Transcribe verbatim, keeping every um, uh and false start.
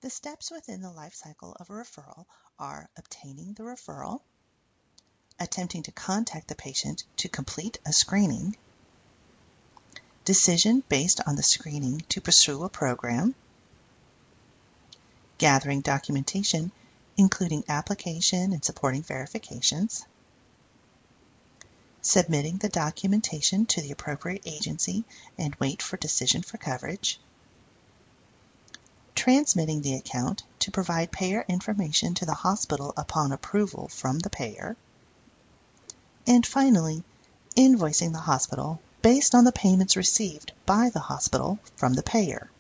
The steps within the life cycle of a referral are obtaining the referral, attempting to contact the patient to complete a screening, decision based on the screening to pursue a program, gathering documentation, including application and supporting verifications, submitting the documentation to the appropriate agency and wait for decision for coverage, transmitting the account to provide payer information to the hospital upon approval from the payer, and finally, invoicing the hospital based on the payments received by the hospital from the payer.